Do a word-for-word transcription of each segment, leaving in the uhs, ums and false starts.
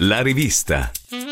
La rivista.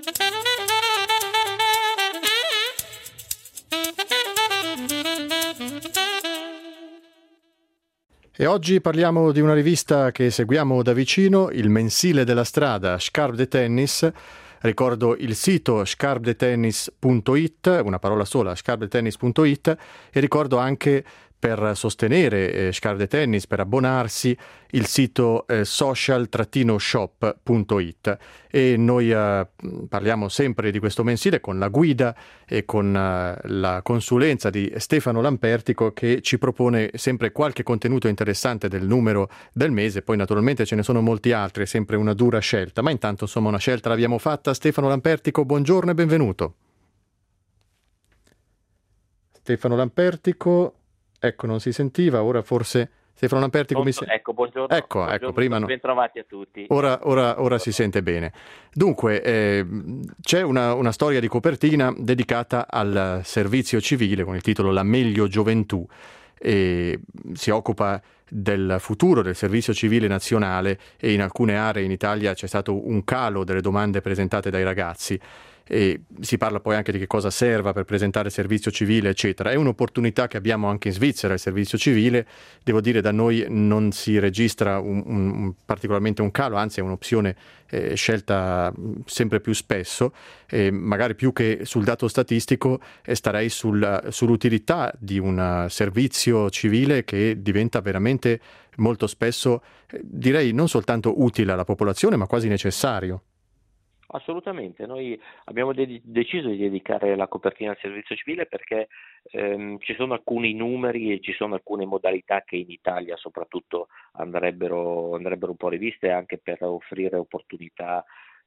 E oggi parliamo di una rivista che seguiamo da vicino, il mensile della strada Scarpe de Tennis. Ricordo il sito scarpe de tennis punto it, una parola sola, scarpe de tennis punto it, e ricordo anche, per sostenere eh, Scarpe de Tennis, per abbonarsi, il sito eh, social shop punto it. E noi eh, parliamo sempre di questo mensile con la guida e con eh, la consulenza di Stefano Lampertico, che ci propone sempre qualche contenuto interessante del numero del mese. Poi naturalmente ce ne sono molti altri, è sempre una dura scelta, ma intanto insomma una scelta l'abbiamo fatta. Stefano Lampertico, buongiorno e benvenuto. Stefano Lampertico... Ecco, non si sentiva, ora forse Stefano Lampertico mi sente. Ecco, buongiorno. Ecco, buongiorno, ecco, prima no. Bentrovati a tutti. Ora, ora, ora si sente bene. Dunque, eh, c'è una, una storia di copertina dedicata al servizio civile con il titolo La meglio gioventù, e si occupa del futuro del servizio civile nazionale, e in alcune aree in Italia c'è stato un calo delle domande presentate dai ragazzi. E si parla poi anche di che cosa serva per presentare servizio civile, eccetera. È un'opportunità che abbiamo anche in Svizzera, il servizio civile. Devo dire, da noi non si registra un, un, particolarmente un calo, anzi è un'opzione eh, scelta sempre più spesso. E magari più che sul dato statistico eh, starei sul, sull'utilità di un servizio civile che diventa veramente molto spesso, eh, direi, non soltanto utile alla popolazione, ma quasi necessario. Assolutamente, noi abbiamo de- deciso di dedicare la copertina al servizio civile perché ehm, ci sono alcuni numeri e ci sono alcune modalità che in Italia soprattutto andrebbero, andrebbero un po' riviste, anche per offrire opportunità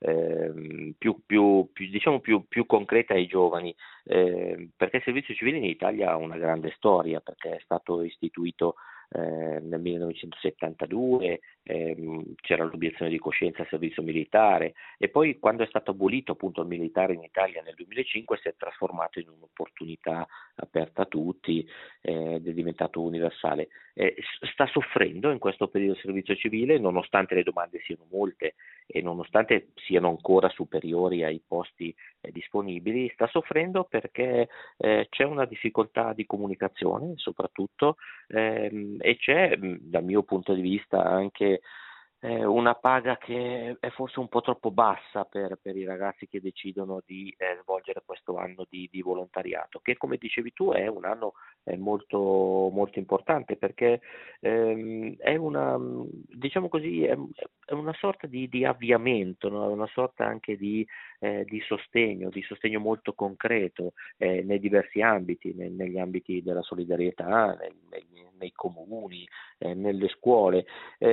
ehm, più, più, più, diciamo più, più concrete ai giovani, eh, perché il servizio civile in Italia ha una grande storia, perché è stato istituito Eh, nel millenovecentosettantadue, ehm, c'era l'obiezione di coscienza al servizio militare, e poi quando è stato abolito appunto il militare in Italia nel duemilacinque si è trasformato in un'opportunità aperta a tutti eh, ed è diventato universale. Eh, sta soffrendo in questo periodo il servizio civile, nonostante le domande siano molte e nonostante siano ancora superiori ai posti eh, disponibili, sta soffrendo perché eh, c'è una difficoltà di comunicazione soprattutto, ehm, e c'è, dal mio punto di vista, anche eh, una paga che è forse un po' troppo bassa per, per i ragazzi che decidono di eh, svolgere questo anno di, di volontariato, che, come dicevi tu, è un anno eh, molto, molto importante, perché ehm, è una, diciamo così, è, è una sorta di, di avviamento, no? Una sorta anche di, eh, di sostegno, di sostegno molto concreto eh, nei diversi ambiti, nei, negli ambiti della solidarietà, nei, nei, nei comuni, eh, nelle scuole.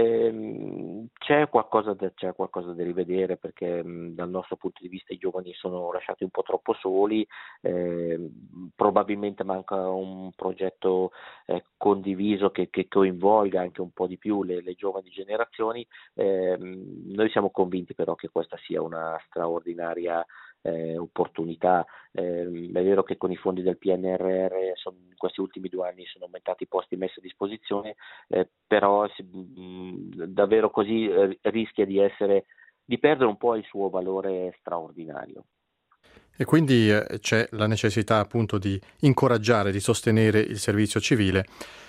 Eh, c'è qualcosa da, c'è qualcosa da rivedere, perché mh, dal nostro punto di vista i giovani sono lasciati un po' troppo soli, eh, probabilmente manca un progetto eh, condiviso che, che coinvolga anche un po' di più le, le giovani generazioni. Eh, noi siamo convinti però che questa sia una straordinaria Eh, opportunità. Eh, è vero che con i fondi del P N R R son, in questi ultimi due anni sono aumentati i posti messi a disposizione, eh, però si, mh, davvero così eh, rischia di essere di perdere un po' il suo valore straordinario. E quindi eh, c'è la necessità appunto di incoraggiare, di sostenere il servizio civile.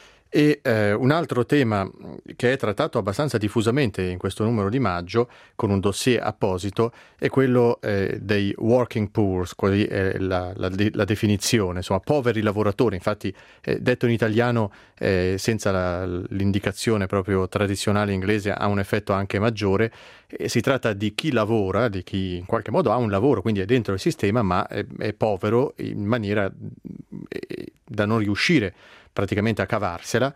E eh, un altro tema che è trattato abbastanza diffusamente in questo numero di maggio, con un dossier apposito, è quello eh, dei working poor, così è la, la, la definizione, insomma, poveri lavoratori. Infatti, eh, detto in italiano, eh, senza la, l'indicazione proprio tradizionale inglese, ha un effetto anche maggiore. E si tratta di chi lavora, di chi in qualche modo ha un lavoro, quindi è dentro il sistema, ma è, è povero in maniera eh, da non riuscire praticamente a cavarsela.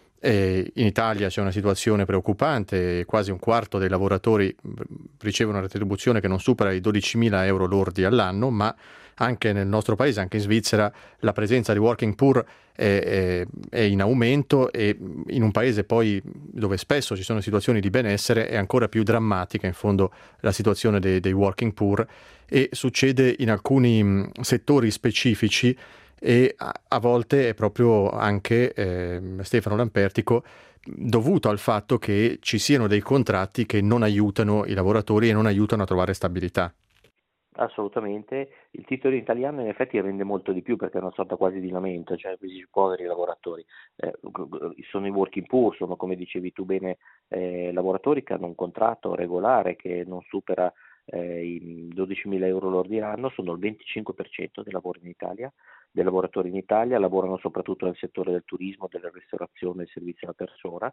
E in Italia c'è una situazione preoccupante, quasi un quarto dei lavoratori riceve una retribuzione che non supera i dodicimila euro lordi all'anno, ma anche nel nostro paese, anche in Svizzera, la presenza di working poor è, è, è in aumento, e in un paese poi dove spesso ci sono situazioni di benessere è ancora più drammatica in fondo la situazione dei, dei working poor, e succede in alcuni settori specifici e a, a volte è proprio anche eh, Stefano Lampertico dovuto al fatto che ci siano dei contratti che non aiutano i lavoratori e non aiutano a trovare stabilità. Assolutamente, il titolo italiano in effetti rende molto di più perché è una sorta quasi di lamento, cioè questi poveri lavoratori, eh, sono i working poor, sono come dicevi tu bene, eh, lavoratori che hanno un contratto regolare che non supera eh, i dodicimila euro lordi l'anno, sono il venticinque per cento dei lavori in Italia, dei lavoratori in Italia, lavorano soprattutto nel settore del turismo, della ristorazione, del servizio alla persona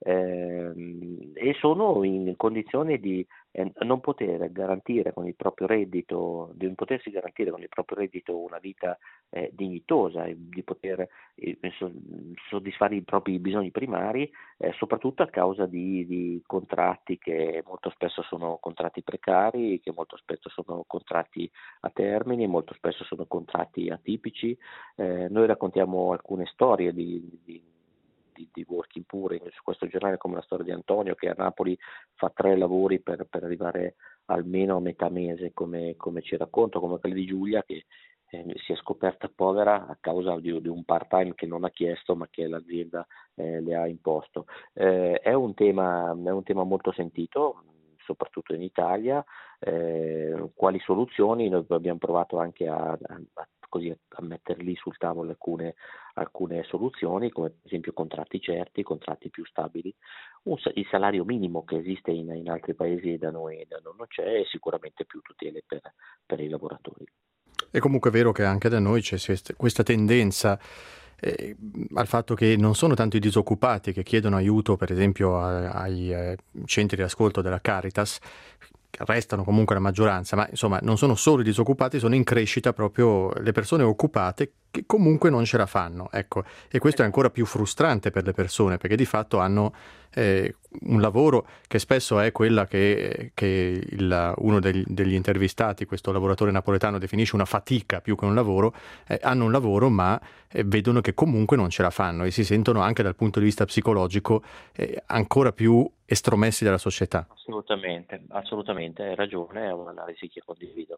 ehm, e sono in condizioni di eh, non poter garantire con il proprio reddito, di non potersi garantire con il proprio reddito una vita eh, dignitosa e di poter eh, soddisfare i propri bisogni primari, eh, soprattutto a causa di, di contratti che molto spesso sono contratti precari, che molto spesso sono contratti a termine, molto spesso sono contratti atipici. Eh, noi raccontiamo alcune storie di, di, di, di working poor su questo giornale, come la storia di Antonio che a Napoli fa tre lavori per, per arrivare almeno a metà mese, come, come ci racconta, come quella di Giulia che eh, si è scoperta povera a causa di, di un part-time che non ha chiesto ma che l'azienda eh, le ha imposto. Eh, è un tema, è un tema molto sentito, soprattutto in Italia. Eh, quali soluzioni? Noi abbiamo provato anche a, a, a, così, a mettere lì sul tavolo alcune, alcune soluzioni, come per esempio contratti certi, contratti più stabili. Un, il salario minimo che esiste in, in altri paesi da noi, da noi non c'è, e sicuramente più tutele per, per i lavoratori. È comunque vero che anche da noi c'è questa tendenza Eh, al fatto che non sono tanto i disoccupati che chiedono aiuto, per esempio a, ai eh, centri di ascolto della Caritas, restano comunque la maggioranza, ma insomma non sono solo i disoccupati, sono in crescita proprio le persone occupate che comunque non ce la fanno, ecco, e questo è ancora più frustrante per le persone perché di fatto hanno eh, un lavoro che spesso è quella che, che il, uno degli, degli intervistati, questo lavoratore napoletano, definisce una fatica più che un lavoro, eh, hanno un lavoro ma eh, vedono che comunque non ce la fanno e si sentono anche dal punto di vista psicologico eh, ancora più estromessi dalla società. Assolutamente, assolutamente, hai ragione, è un'analisi che condivido.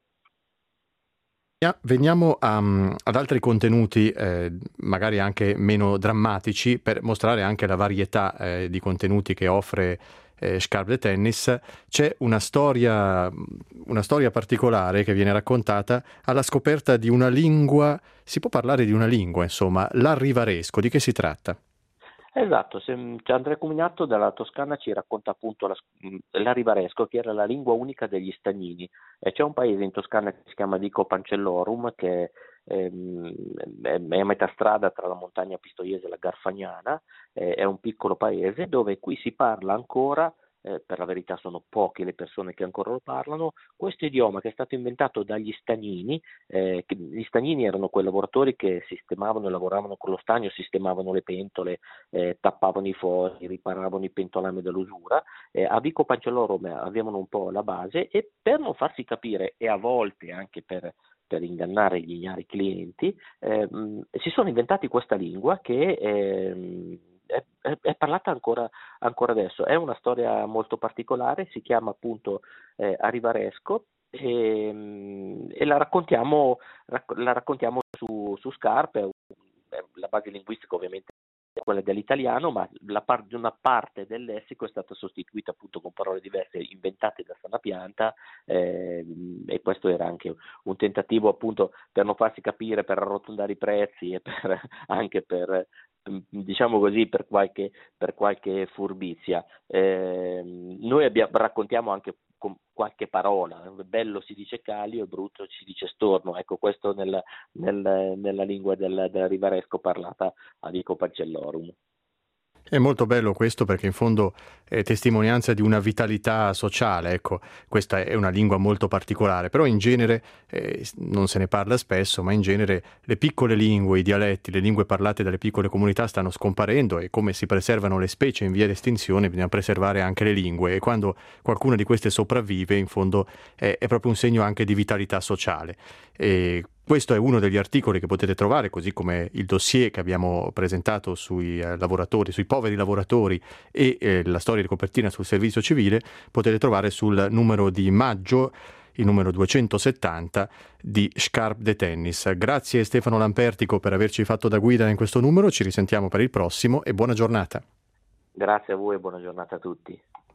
Veniamo a, ad altri contenuti, eh, magari anche meno drammatici, per mostrare anche la varietà eh, di contenuti che offre eh, Scarpe de Tennis. C'è una storia, una storia particolare che viene raccontata alla scoperta di una lingua, si può parlare di una lingua, insomma, l'arrivaresco. Di che si tratta? Esatto, se, Andrea Cuminato dalla Toscana ci racconta appunto la, l'Arivaresco, che era la lingua unica degli Stagnini. E c'è un paese in Toscana che si chiama Vico Pancellorum, che ehm, è, è a metà strada tra la montagna pistoiese e la Garfagnana, eh, è un piccolo paese dove qui si parla ancora, eh, per la verità sono poche le persone che ancora lo parlano, questo idioma che è stato inventato dagli stagnini. Eh, che, gli stagnini erano quei lavoratori che sistemavano e lavoravano con lo stagno, sistemavano le pentole, eh, tappavano i fogli, riparavano i pentolami dall'usura. Eh, a Vico Pancellorum avevano un po' la base e per non farsi capire e a volte anche per per ingannare gli ignari clienti, eh, si sono inventati questa lingua che eh, è, è, è parlata ancora, ancora adesso. È una storia molto particolare, si chiama appunto eh, Arivaresco e, e la raccontiamo, rac- la raccontiamo su, su Scarpe. La base linguistica ovviamente è quella dell'italiano, ma la par- una parte del lessico è stata sostituita appunto con parole diverse inventate da Sanapianta, eh, e questo era anche un tentativo appunto per non farsi capire, per arrotondare i prezzi e per, anche per, diciamo così, per qualche, per qualche furbizia. Eh, noi abbiamo, raccontiamo anche con qualche parola, bello si dice calio e brutto si dice storno, ecco questo nel, nel, nella lingua del, del Rivaresco parlata a Vico Pancellorum. È molto bello questo perché in fondo è testimonianza di una vitalità sociale, ecco, questa è una lingua molto particolare, però in genere, eh, non se ne parla spesso, ma in genere le piccole lingue, i dialetti, le lingue parlate dalle piccole comunità stanno scomparendo e come si preservano le specie in via di estinzione bisogna preservare anche le lingue e quando qualcuna di queste sopravvive in fondo è, è proprio un segno anche di vitalità sociale. E questo è uno degli articoli che potete trovare, così come il dossier che abbiamo presentato sui eh, lavoratori, sui poveri lavoratori e eh, la storia di copertina sul servizio civile, potete trovare sul numero di maggio. il numero duecentosettanta di Scarpe de Tennis. Grazie Stefano Lampertico per averci fatto da guida in questo numero, ci risentiamo per il prossimo e buona giornata. Grazie a voi e buona giornata a tutti.